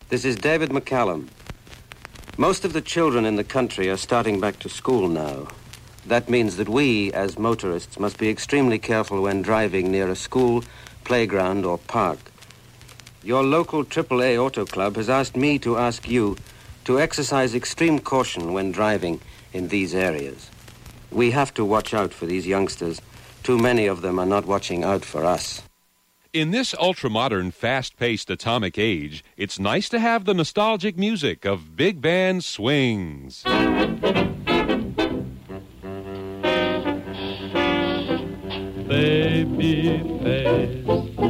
This is David McCallum. Most of the children in the country are starting back to school now. That means that we, as motorists, must be extremely careful when driving near a school, playground, or park. Your local AAA Auto Club has asked me to ask you to exercise extreme caution when driving in these areas. We have to watch out for these youngsters. Too many of them are not watching out for us. In this ultra-modern, fast-paced atomic age, it's nice to have the nostalgic music of big band swings. Baby face,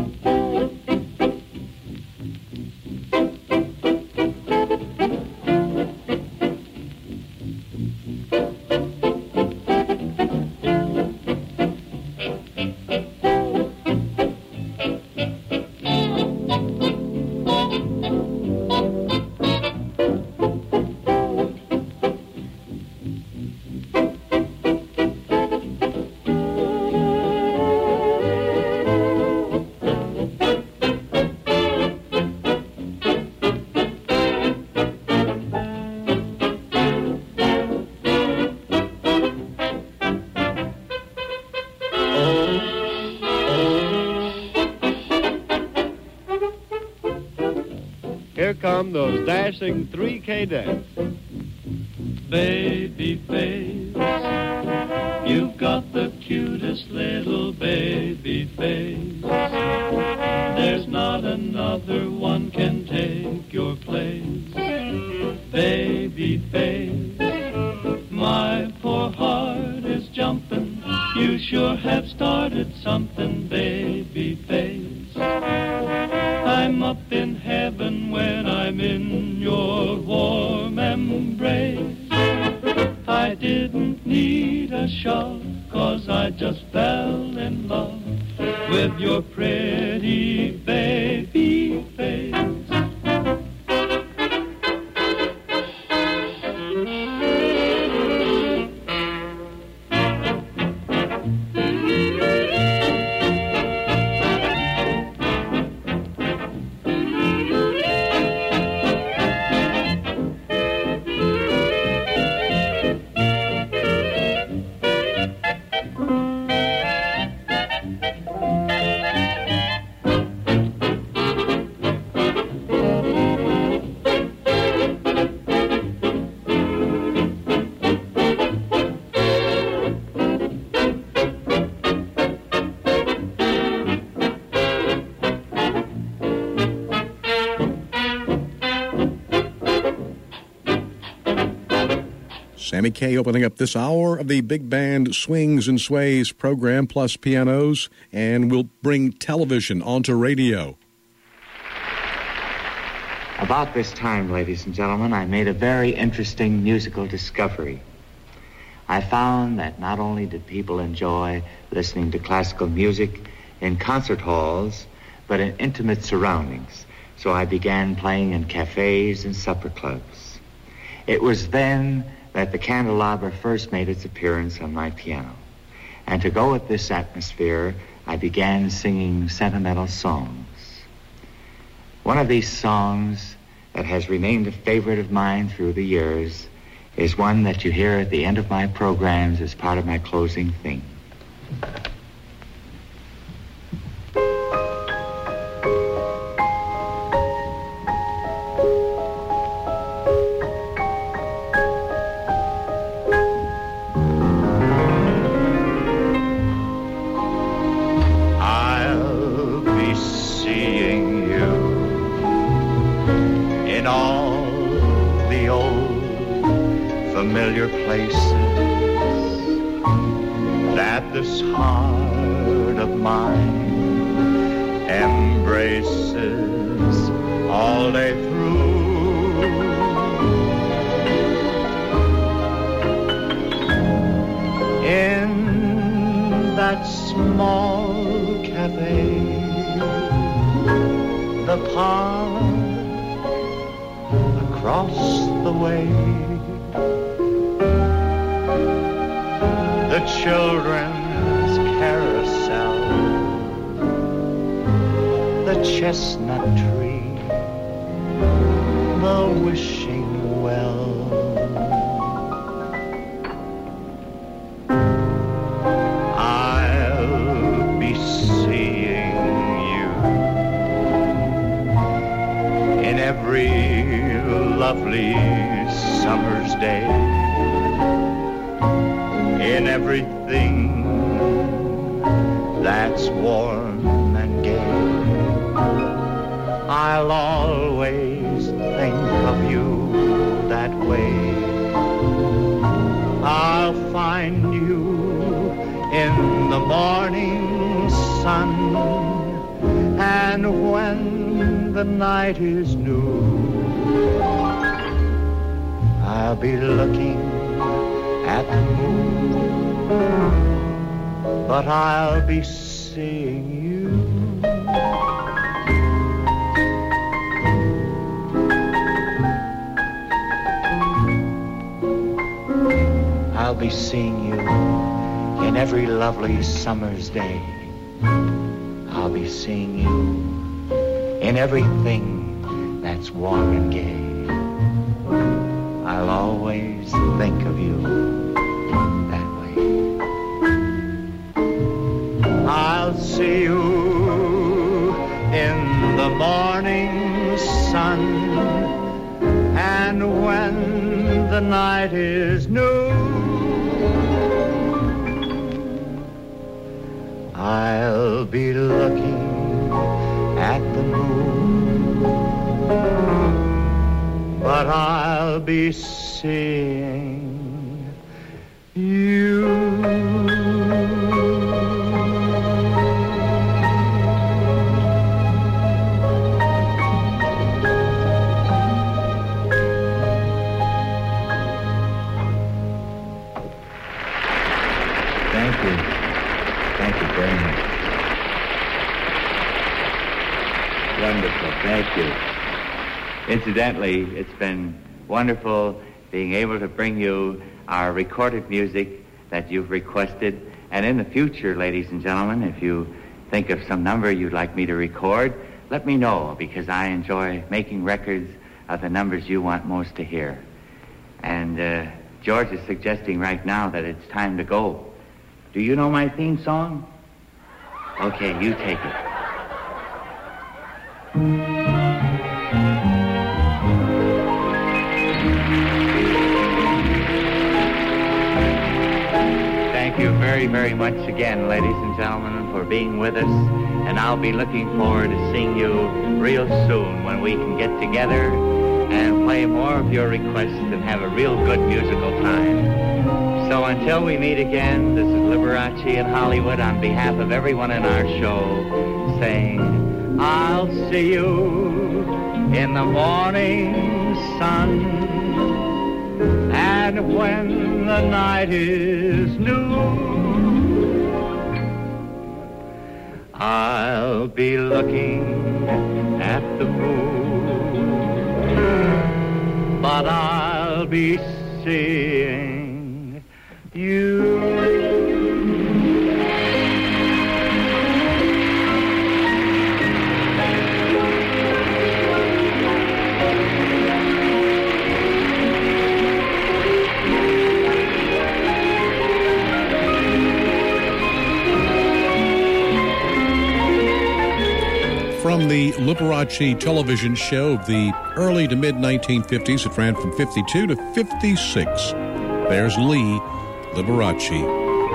here come those dashing 3 cadets. Baby face, you've got the cutest little baby face. There's not another one can take your place. Baby face, my poor heart is jumping. You sure have started something, baby face. I'm up in heaven when I'm in your warm embrace. I didn't need a shove, 'cause I just fell in love with your pretty baby face. Sammy Kaye opening up this hour of the Big Band Swings and Sways program, plus pianos, and we'll bring television onto radio. About this time, ladies and gentlemen, I made a very interesting musical discovery. I found that not only did people enjoy listening to classical music in concert halls, but in intimate surroundings. So I began playing in cafes and supper clubs. It was then that the candelabra first made its appearance on my piano. And to go with this atmosphere, I began singing sentimental songs. One of these songs that has remained a favorite of mine through the years is one that you hear at the end of my programs as part of my closing theme. Familiar places that this heart of mine embraces all day through. In that small cafe, the park across the way, the children's carousel, the chestnut tree, the wishing well. I'll be seeing you in every lovely summer's day, in everything that's warm and gay. I'll always think of you that way. I'll find you in the morning sun, and when the night is new, I'll be looking at the moon, but I'll be seeing you. I'll be seeing you in every lovely summer's day. I'll be seeing you in everything that's warm and gay. I'll always think of you that way. I'll see you in the morning sun, and when the night is new, I'll be looking at the moon, but I'll be seeing you. Thank you. Thank you very much. Wonderful. Thank you. Incidentally, it's been wonderful being able to bring you our recorded music that you've requested. And in the future, ladies and gentlemen, if you think of some number you'd like me to record, let me know, because I enjoy making records of the numbers you want most to hear. And George is suggesting right now that it's time to go. Do you know my theme song? Okay, you take it. Thank you very, very much again, ladies and gentlemen, for being with us. And I'll be looking forward to seeing you real soon when we can get together and play more of your requests and have a real good musical time. So until we meet again, this is Liberace in Hollywood on behalf of everyone in our show saying, I'll see you in the morning sun, and when the night is new, I'll be looking at the moon, but I'll be seeing you. From the Liberace television show of the early to mid-1950s, it ran from 52 to 56. There's Lee Liberace.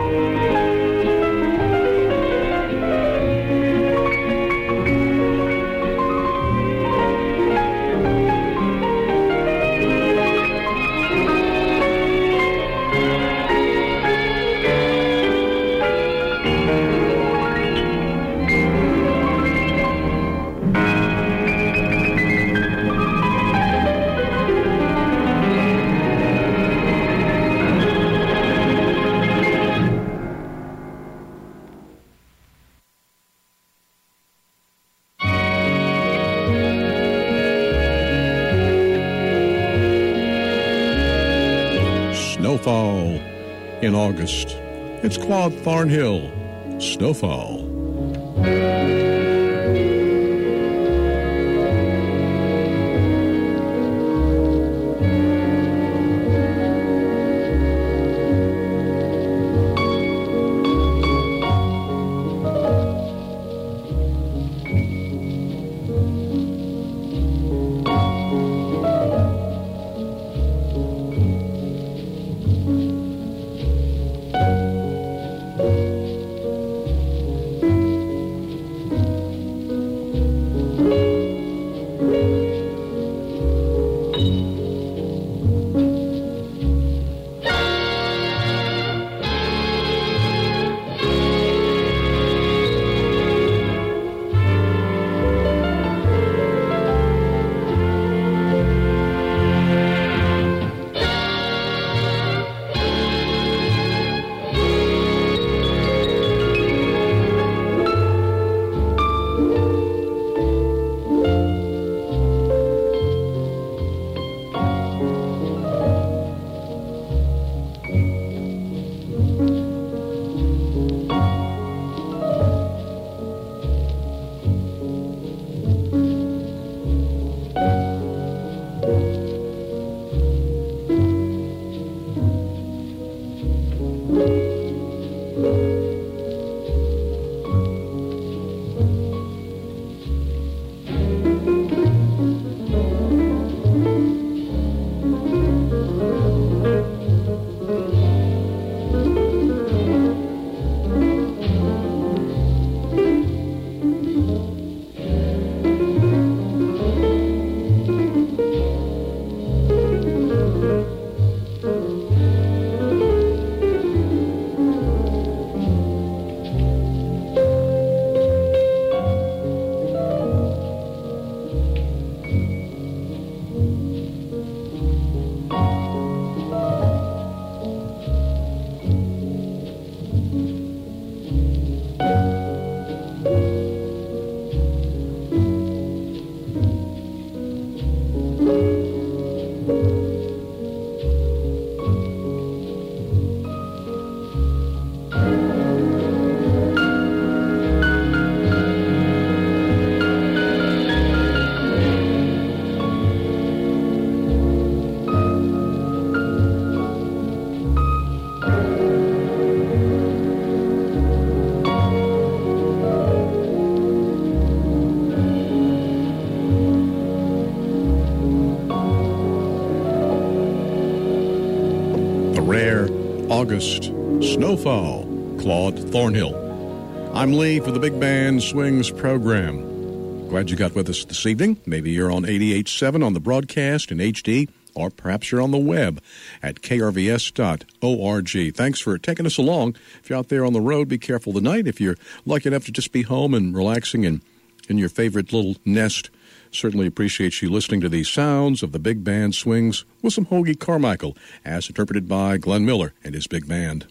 Snowfall in August. It's Claude Thornhill, Snowfall. August, Snowfall, Claude Thornhill. I'm Lee for the Big Band Swings program. Glad you got with us this evening. Maybe you're on 88.7 on the broadcast in HD, or perhaps you're on the web at krvs.org. Thanks for taking us along. If you're out there on the road, be careful tonight. If you're lucky enough to just be home and relaxing in your favorite little nest, certainly appreciate you listening to these sounds of the Big Band Swings with some Hoagy Carmichael, as interpreted by Glenn Miller and his big band.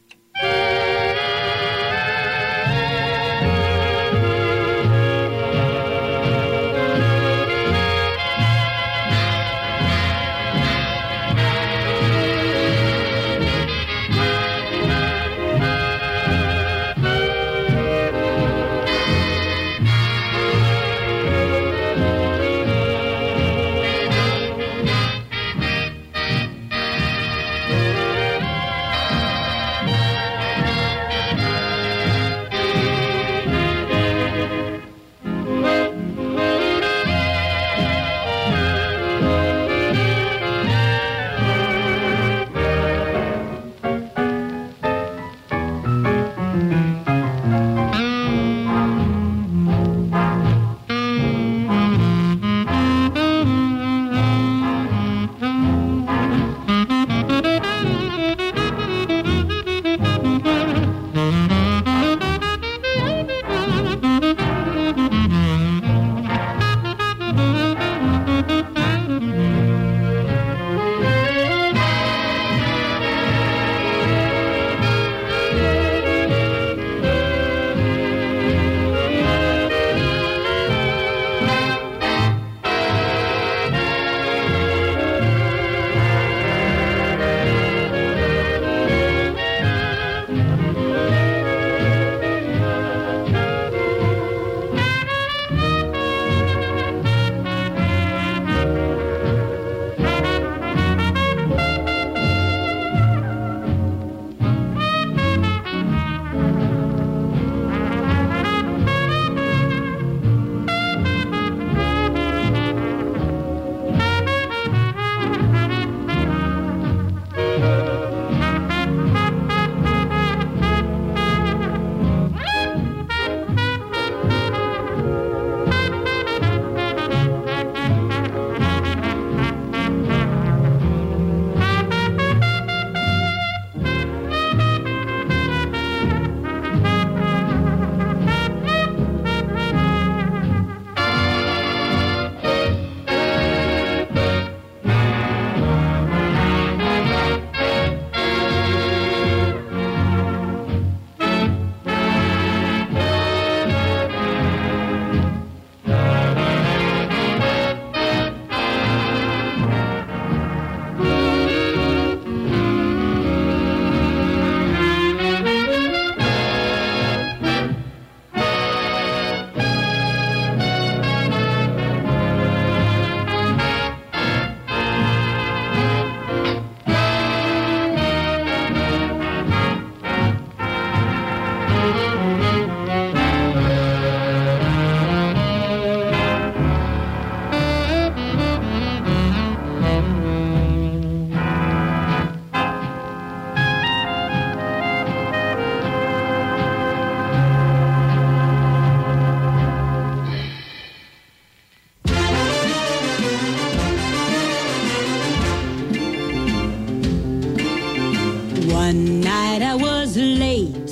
One night I was late,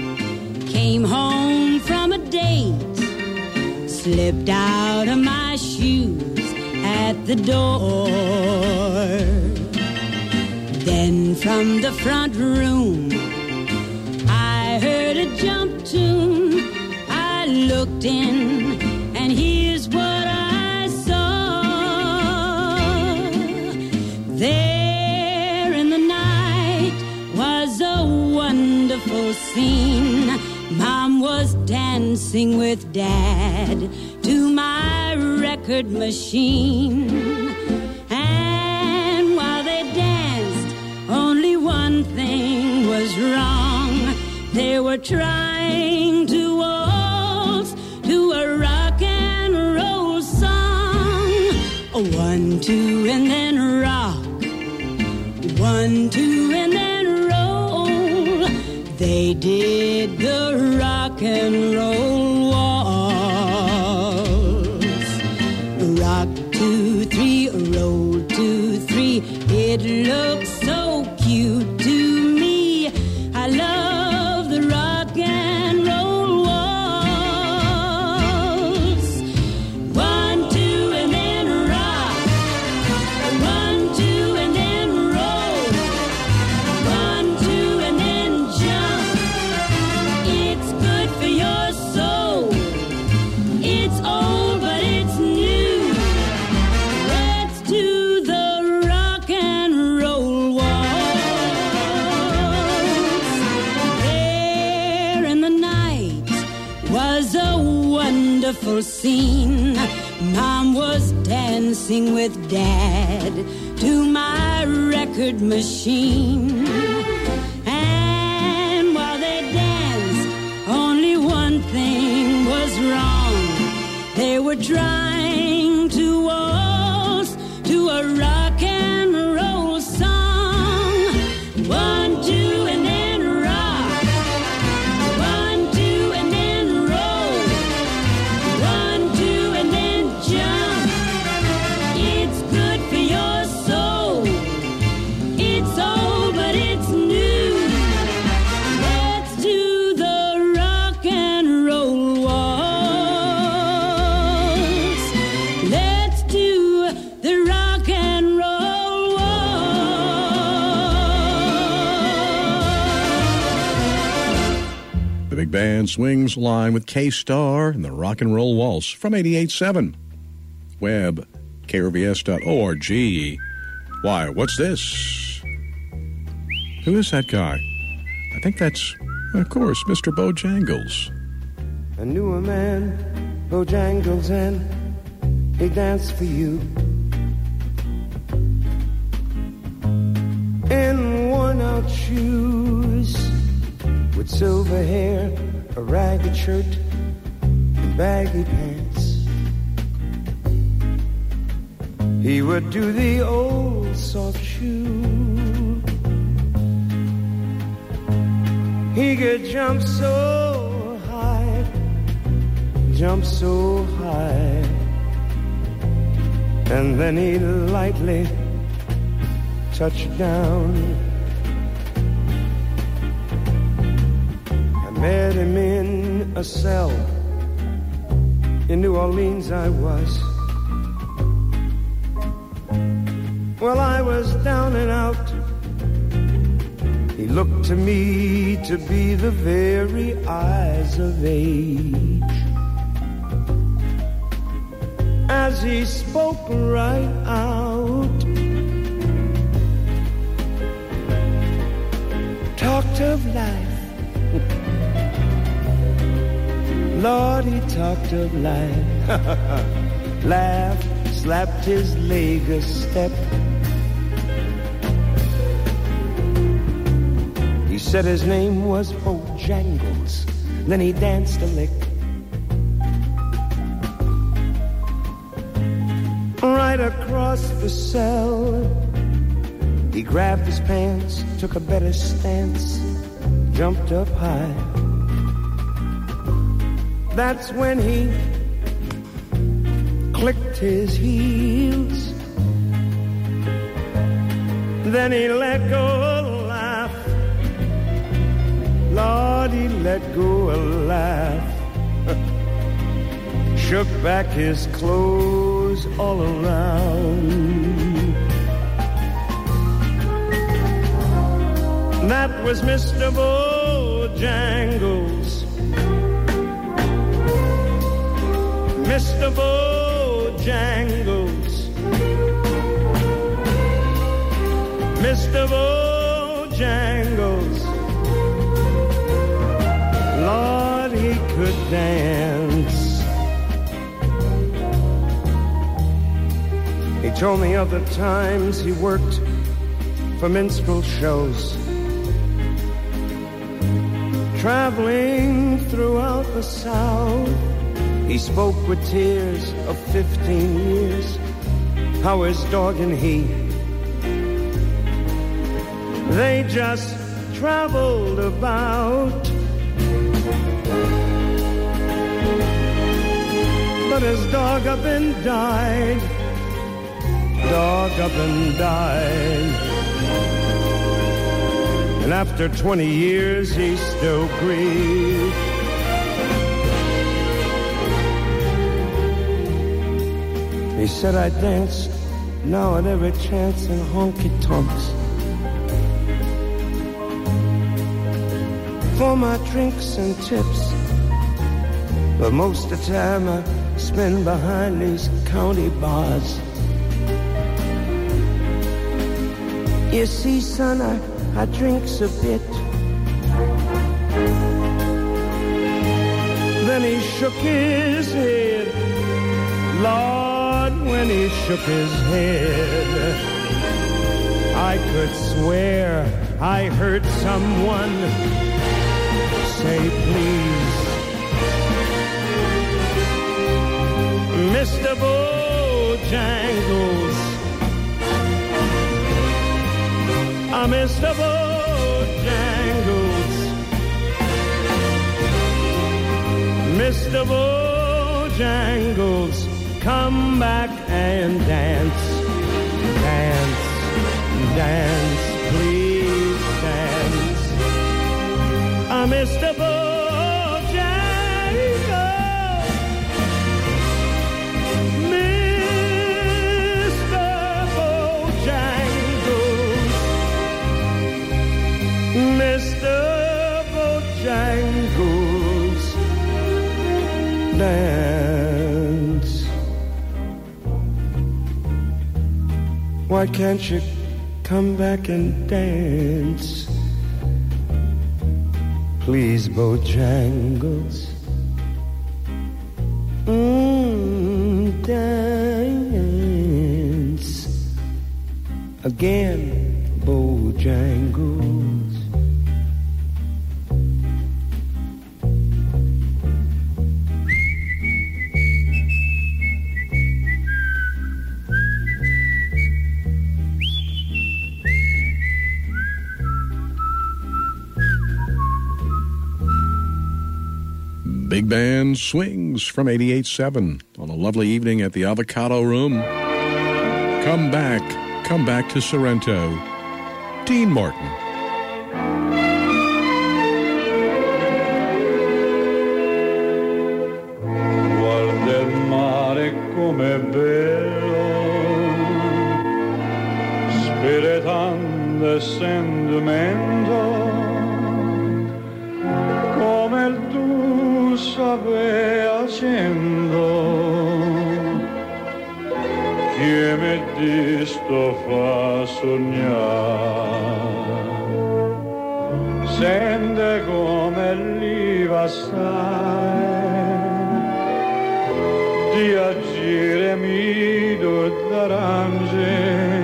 came home from a date, slipped out of my shoes at the door. Then from the front room I heard a jump tune. I looked in and here's what I saw. There in the night was a wonderful scene. Mom was dancing with Dad to my record machine. And while they danced, only one thing was wrong. They were trying to waltz to a rock and roll song. 1, 2, and then rock. 1, 2, and then roll. we did the rock and roll waltz. Rock 2, 3, roll 2, 3. It looks so cute to me. I love the rock and roll waltz. 1, 2, and then rock. 1, 2, and then roll. 1, 2, and then jump. It's good for your soul. It's old, but it's new. Let's do the rock and roll waltz. There in the night was a wonderful scene. Mom was dancing with Dad to my record machine. And while they danced, only one thing was wrong. They were trying to waltz to a rock and roll song. 1, 2, and then rock. 1, 2, and then roll. 1, 2, and then jump. It's good for your soul. It's old, but it's new. Let's do the rock and roll waltz. Let's do the rock and roll waltz. The Big Band swings line with K-Star and the Rock and Roll Waltz from 88.7. Web, krvs.org. Why, what's this? Who is that guy? I think that's, of course, Mr. Bojangles. I knew a man, Bojangles, and he danced for you. In worn-out shoes, with silver hair, a ragged shirt, and baggy pants. He would do the old soft shoe. He could jump so high, and then he'd lightly touch down. I met him in a cell in New Orleans. I was. Well, I was down and out. He looked to me to be the very eyes of age. As he spoke right out, talked of life. Lord, he talked of life. Laughed, slapped his leg a step. He said his name was Bojangles. Then he danced a lick. Right across the cell, he grabbed his pants, took a better stance, jumped up high. That's when he clicked his heels. Then he let go a laugh. Lord, he let go a laugh. Shook back his clothes all around. That was Mr. Bojangles. Mr. Bojangles. Mr. Bojangles. Lord, he could dance. He told me of the times he worked for minstrel shows, traveling throughout the South. He spoke with tears of 15 years, how his dog and he, they just traveled about. But his dog up and died. Dog up and died. And after 20 years, he still grieved. He said I dance now at every chance in honky-tonks for my drinks and tips. But most of the time I spend behind these county bars. You see, son, I drinks a bit. Then he shook his head. Lord, when he shook his head, I could swear I heard someone say, please, Mr. Bojangles, Mr. Bojangles, Mr. Bojangles, come back and dance, dance, dance, please dance. Mr. Bojangles, Mr. Bojangles, Mr. Bojangles, dance. Why can't you come back and dance? Please, Bojangles. Dance again, Bojangles. Big Band Swings from 88.7 on a lovely evening at the Avocado Room. Come back to Sorrento. Dean Martin. Guarda il mare com'è bello, spiritando e sentimento, come il tu sape accendo, che mi disto fa sognare. Sente come l'IVA sai di agire mido d'arance,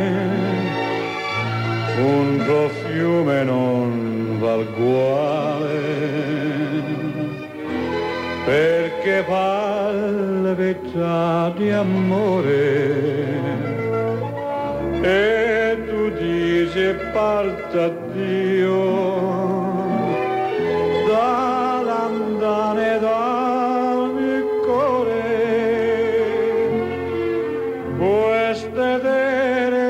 un profume non val guale, perché palpita di amore e tu dici parta Dio dall'andane dal mio cuore, queste vere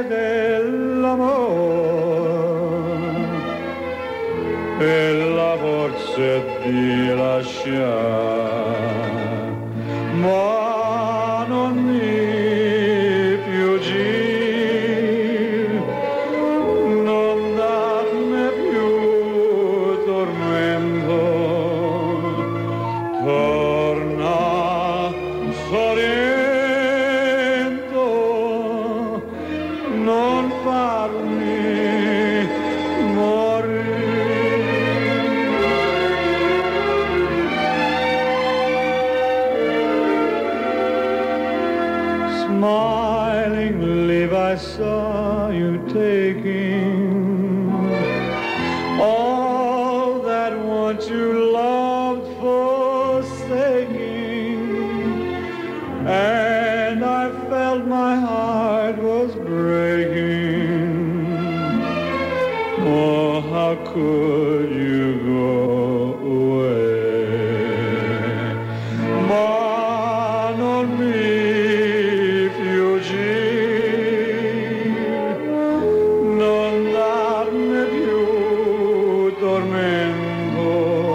dell'amore e la forza di lasciare, ma non mi più gir, non darmi più tormento, torna Sorrento, non farmi smilingly I saw you taking all that once you loved forsaking, and I felt my heart was breaking. Oh, how how could you go away? Ma non mi fuggire, non darmi più tormento,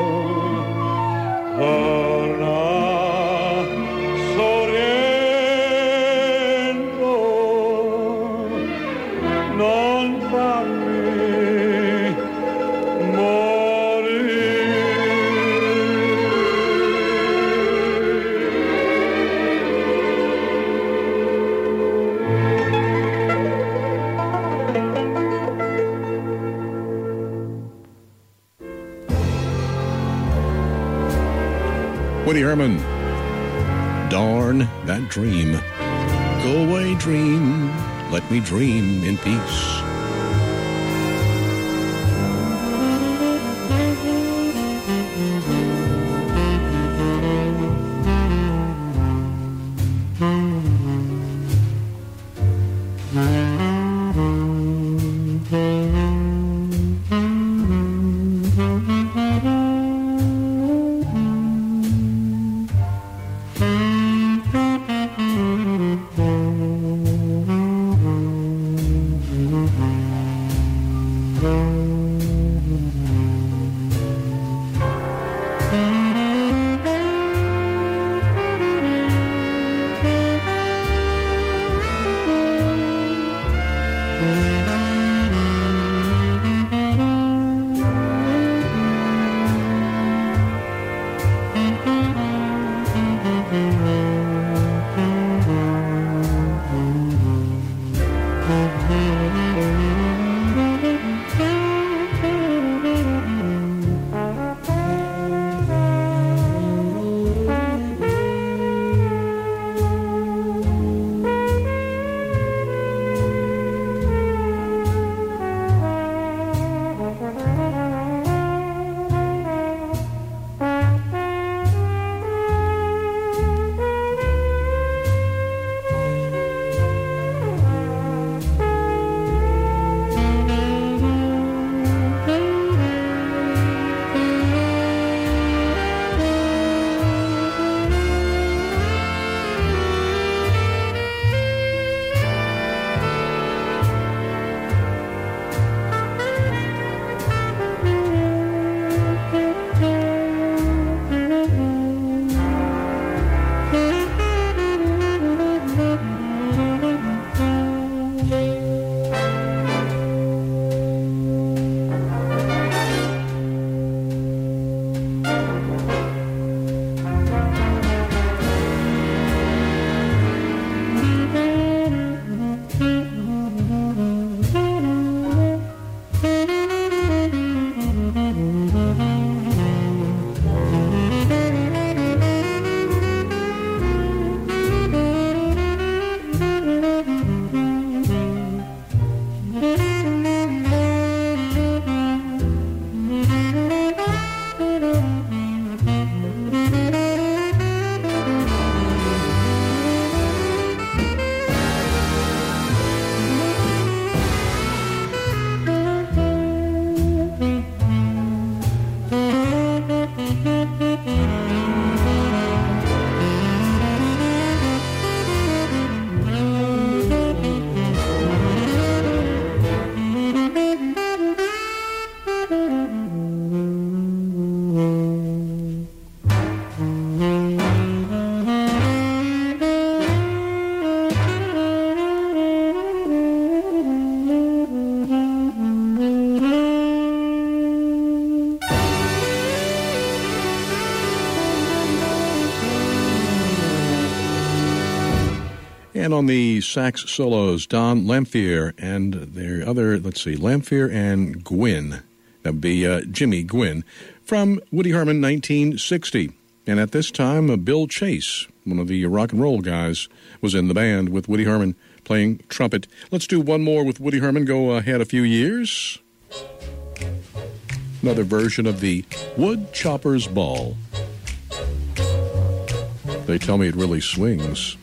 torna sorriendo, non farmi Woody Herman, Darn That Dream. Go away, dream, let me dream in peace. And on the sax solos, Don Lamphere and their other, Lamphere and Gwynn. That would be Jimmy Gwynn from Woody Herman, 1960. And at this time, Bill Chase, one of the rock and roll guys, was in the band with Woody Herman playing trumpet. Let's do one more with Woody Herman, go ahead a few years. Another version of the Wood Chopper's Ball. They tell me it really swings.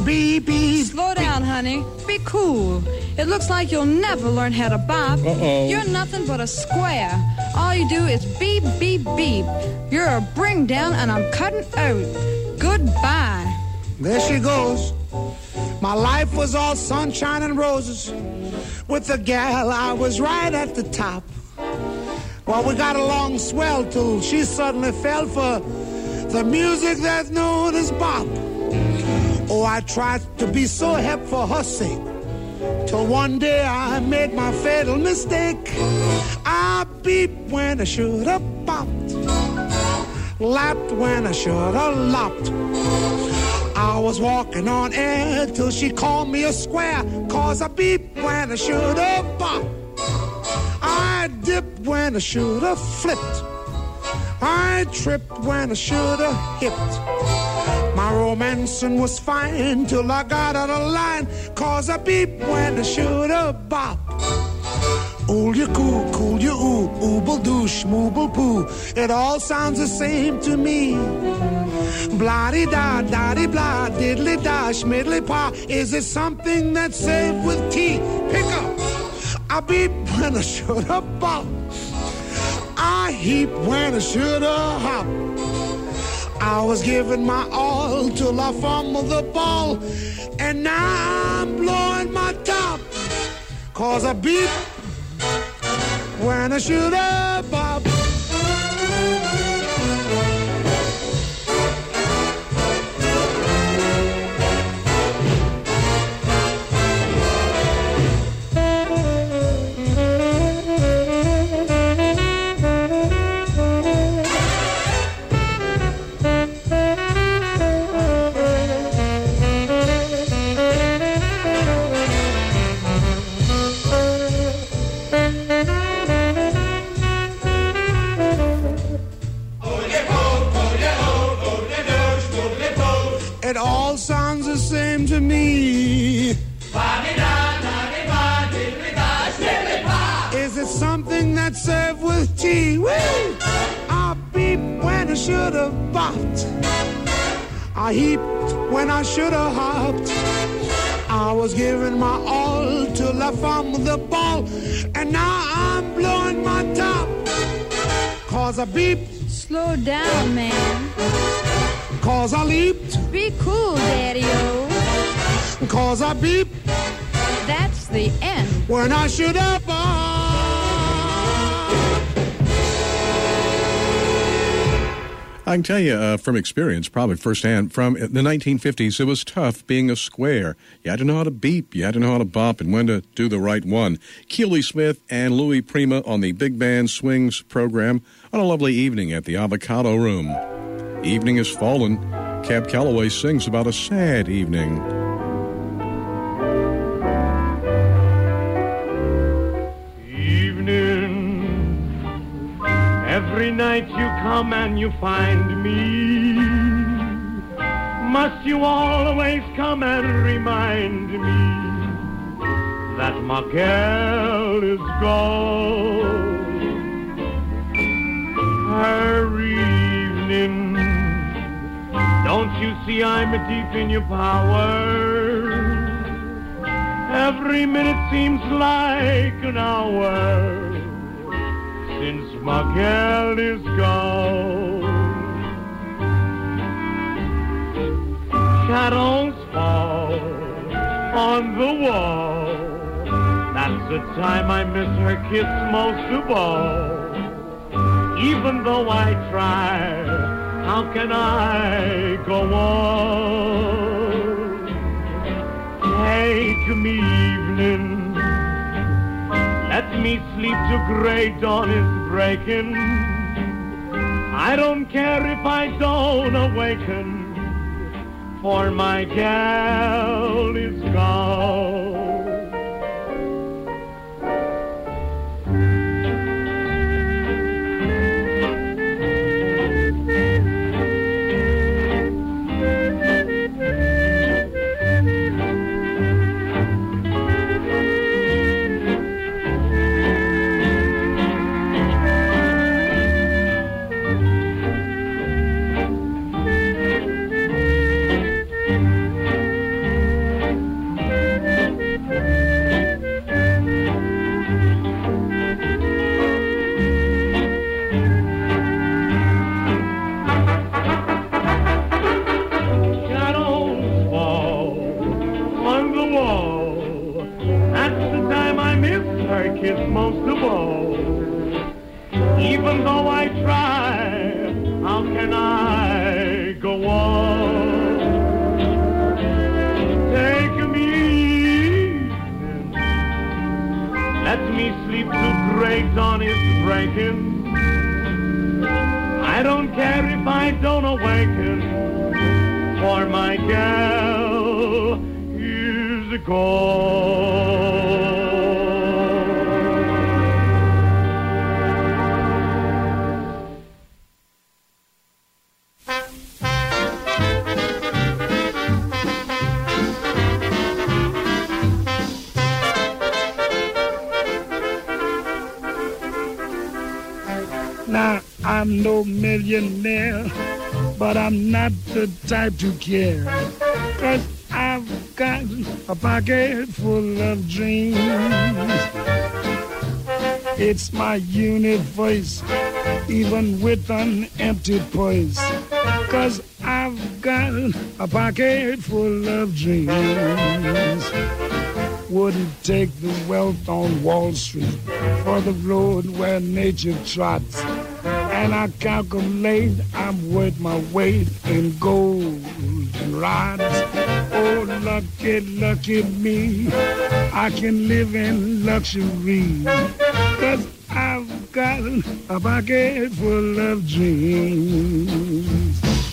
beep, beep. Slow down, honey. Be cool. It looks like you'll never learn how to bop. You're nothing but a square. All you do is beep, beep, beep. You're a bring down and I'm cutting out. Goodbye. There she goes. My life was all sunshine and roses. With the gal, I was right at the top. Well, we got along swell till she suddenly fell for the music that's known as bop. Oh, I tried to be so hip for her sake, till one day I made my fatal mistake. I beeped when I should have bopped, lapped when I should have lopped. I was walking on air till she called me a square, 'cause I beeped when I should have bopped. I dipped when I should have flipped. I tripped when I should have hipped. My romancing was fine till I got out of line, 'cause I beeped when I should have bopped. Ool ya coo, cool ya ooh, ooble doo, schmooble poo. It all sounds the same to me. Blah-de-da, da-de-blah, diddly-da, schmiddly-pa. Is it something that's saved with tea? Pick up. I beep when I should have bopped. I heap when I should have hopped. I was giving my all till I fumbled the ball, and now I'm blowing my top, 'cause I beep when I should have bopped. It all sounds the same to me. Is it something that's served with tea? Woo! I beep when I should have bopped. I heaped when I should have hopped. I was giving my all till I fumbled the ball, and now I'm blowing my top, 'cause I beeped. Slow down, man. 'Cause I leaped. Be cool, Daddy-O. 'Cause I beeped. That's the end. When I should have I can tell you from experience, probably firsthand, from the 1950s, it was tough being a square. You had to know how to beep, you had to know how to bop, and when to do the right one. Keely Smith and Louis Prima on the Big Band Swings program on a lovely evening at the Avocado Room. Evening has fallen. Cab Calloway sings about a sad evening. Every night you come and you find me. Must you always come and remind me that my gal is gone? Her evening, don't you see I'm deep in your power? Every minute seems like an hour since my gal is gone. Shadows fall on the wall. That's the time I miss her kiss most of all. Even though I try, how can I go on? Take me evening, let me sleep till gray dawn is breaking. I don't care if I don't awaken, for my gal is gone. I kiss most of all. Even though I try, how can I go on? Take me easy. Let me sleep till great dawn is breaking. I don't care if I don't awaken, for my gal is gone. Now, I'm no millionaire, but I'm not the type to care. 'Cause I've got a pocket full of dreams. It's my universe, even with an empty purse. 'Cause I've got a pocket full of dreams. Wouldn't take the wealth on Wall Street for the road where nature trots. And I calculate I'm worth my weight in gold and rods. Oh, lucky, lucky me, I can live in luxury. 'Cause I've got a pocket full of dreams.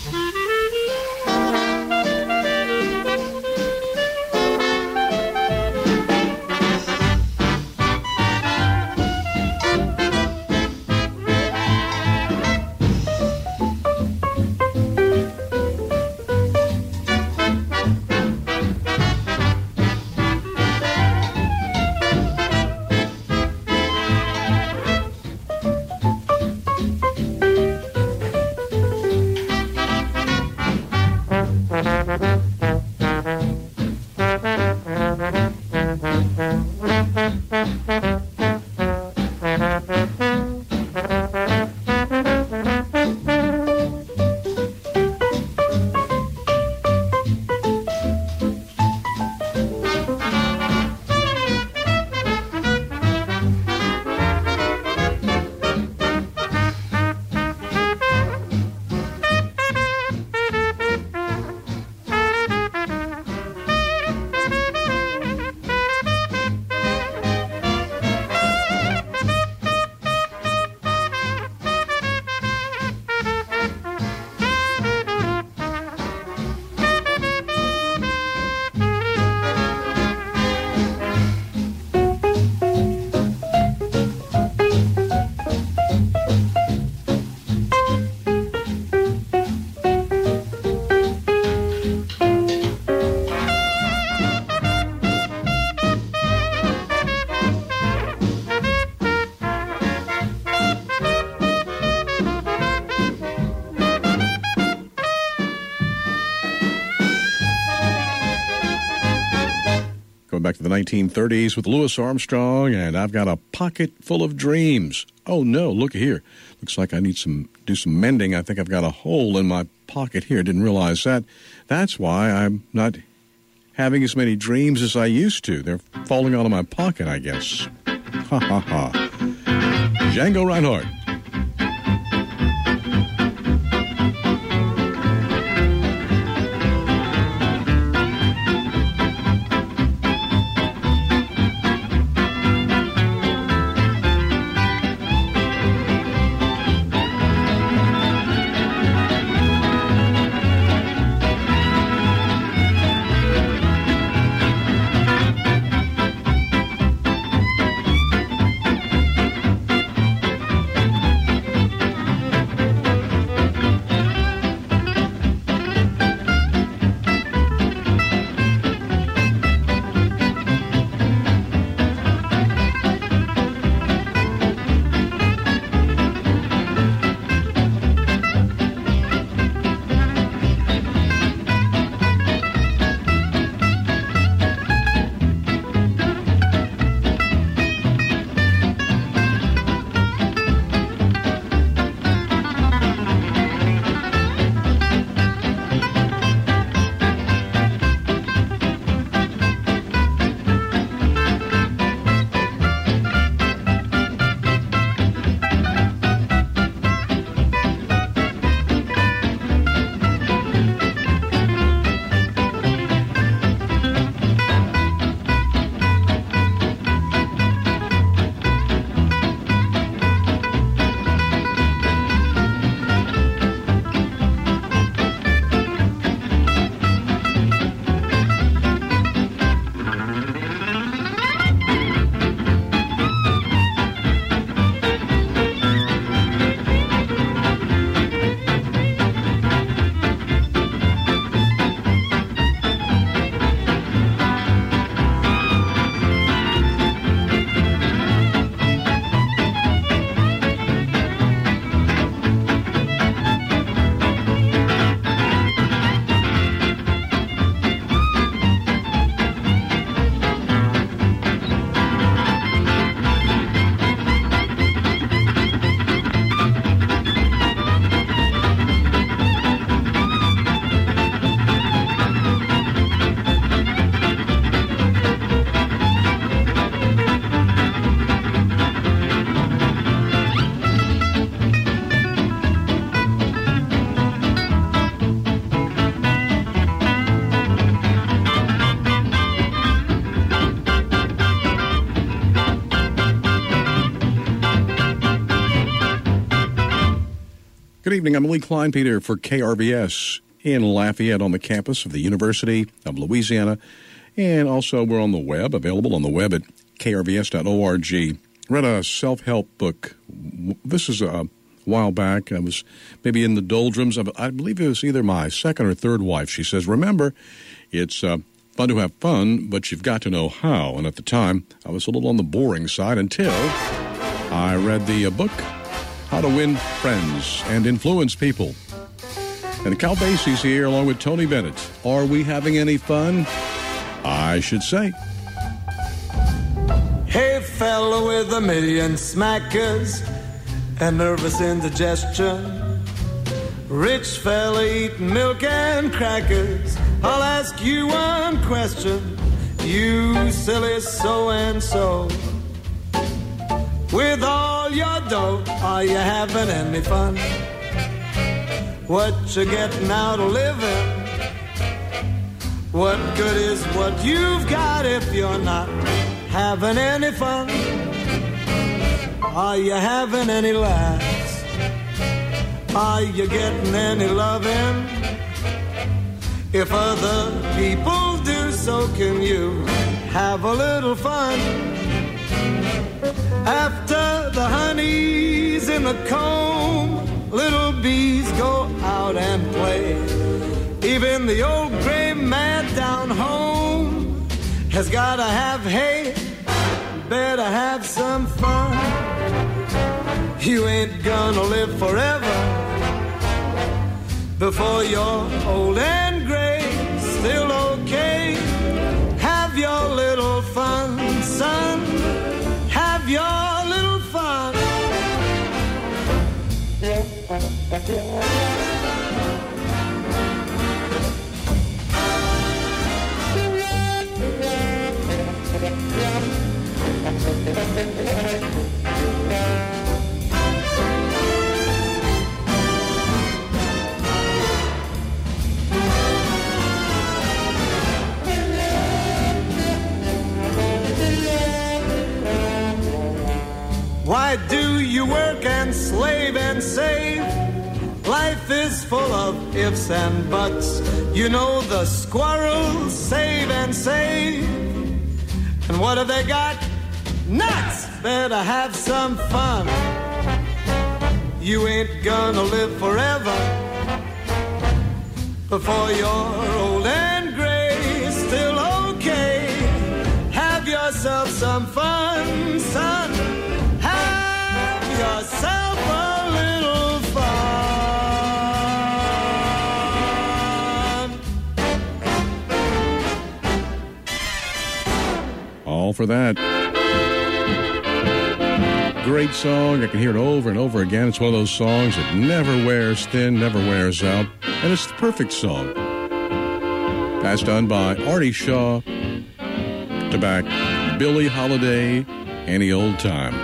Back to the 1930s with Louis Armstrong, and I've got a pocket full of dreams. Oh no, look here. Looks like I need do some mending. I think I've got a hole in my pocket here. Didn't realize that. That's why I'm not having as many dreams as I used to. They're falling out of my pocket, I guess. Ha ha ha. Django Reinhardt. Good evening. I'm Lee Kleinpeter for KRVS in Lafayette on the campus of the University of Louisiana. And also we're on the web, available on the web at krvs.org. Read a self-help book. This is a while back. I was maybe in the doldrums of, I believe it was either my second or third wife. She says, remember, it's fun to have fun, but you've got to know how. And at the time, I was a little on the boring side until I read the book, How to Win Friends and Influence People. And Cal Basie's here along with Tony Bennett. Are we having any fun? I should say. Hey, fella with a million smackers and nervous indigestion. Rich fella eating milk and crackers. I'll ask you one question, you silly so-and-so. With all your dough, are you having any fun? What you getting out of living? What good is what you've got if you're not having any fun? Are you having any laughs? Are you getting any loving? If other people do, so can you have a little fun. After the honey's in the comb, little bees go out and play. Even the old gray man down home has gotta have hay, better have some fun. You ain't gonna live forever. Before you're old and gray, still okay. Have your little fun, son. Have your little fun. Why do you work and slave and save? Life is full of ifs and buts. You know the squirrels save and save. And what have they got? Nuts! Better have some fun. You ain't gonna live forever. Before you're old and gray, still okay. Have yourself some fun, son. Have yourself a little fun. All for that. Great song. I can hear it over and over again. It's one of those songs that never wears thin, never wears out. And it's the perfect song. Passed on by Artie Shaw to back Billie Holiday, Any Old Time.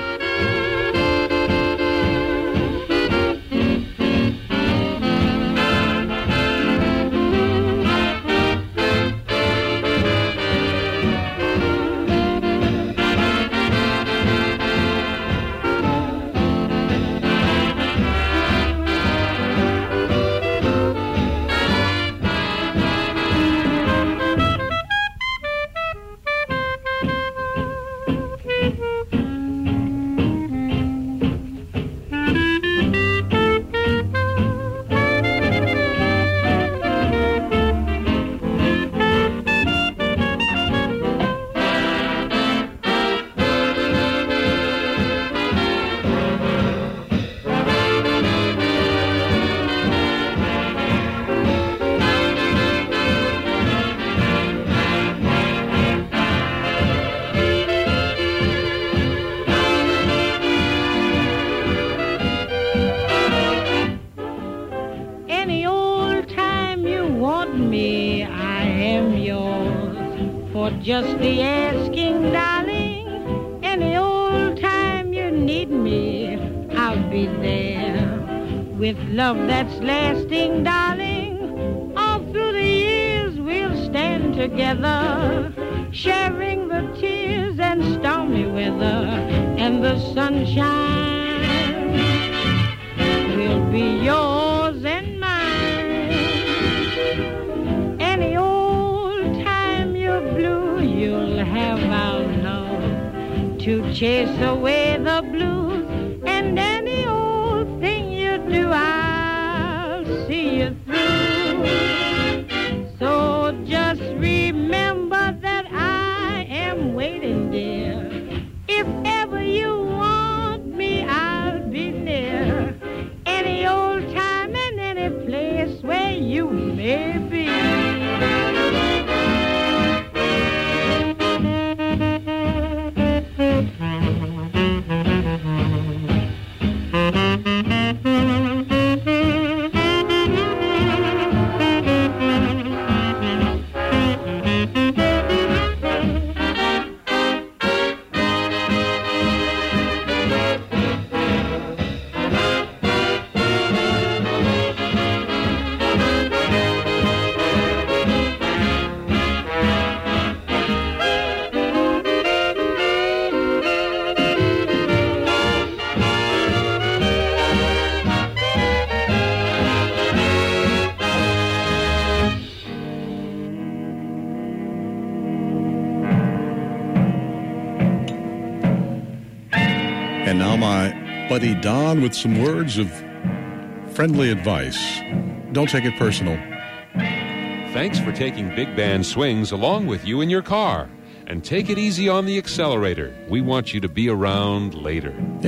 Just the asking, darling. Any old time you need me, I'll be there. With love that's lasting, darling. All through the years we'll stand together, sharing the tears and stormy weather and the sunshine. We'll be yours have our love to chase away the blues, and any old thing you do, I'll see you through. So just remember that I am waiting, dear. If ever you want me, I'll be near. Any old time and any place where you may be. And now my buddy Don with some words of friendly advice. Don't take it personal. Thanks for taking Big Band Swings along with you in your car. And take it easy on the accelerator. We want you to be around later.